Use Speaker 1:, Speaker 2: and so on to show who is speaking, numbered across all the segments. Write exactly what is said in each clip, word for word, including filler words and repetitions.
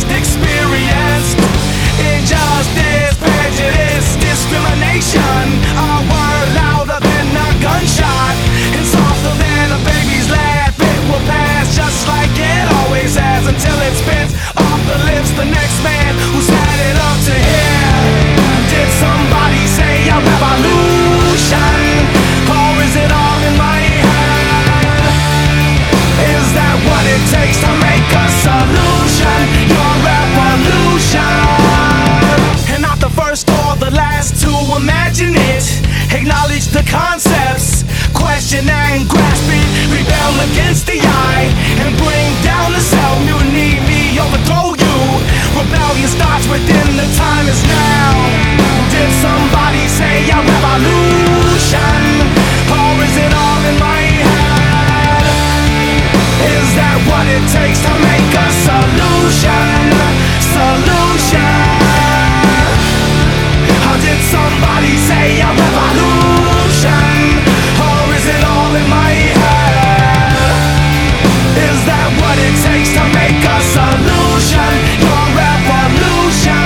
Speaker 1: just experienced injustice, prejudice, discrimination. A word louder than a gunshot and softer than a baby's laugh. It will pass just like it always has until it spits off the lips the next man who's had it up to here. Did somebody say a revolution, or is it all in my head? Is that what it takes to make a solution? Your revolution. And not the first or the last to imagine it. Acknowledge the concepts, question and grasp it. Rebel against the eye and bring down the self. You need me, overthrow you. Rebellion starts within, the time is now. Did somebody say a revolution, or is it all in my head? Is that what it takes to make a solution? Solution. Or did somebody say a revolution, or is it all in my head? Is that what it takes to make a solution? Your revolution.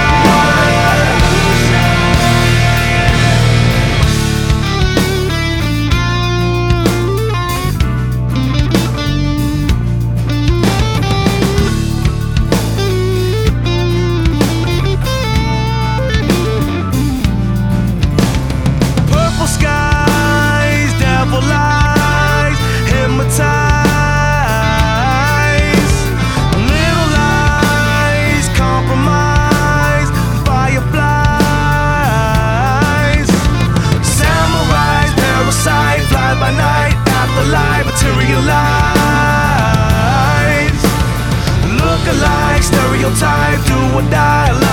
Speaker 1: Purple skies, devil eyes, hypnotize. Little lies, compromise, fireflies. Samurais, parasite, fly by night, afterlife, materialize. Look alike, stereotype, do or die.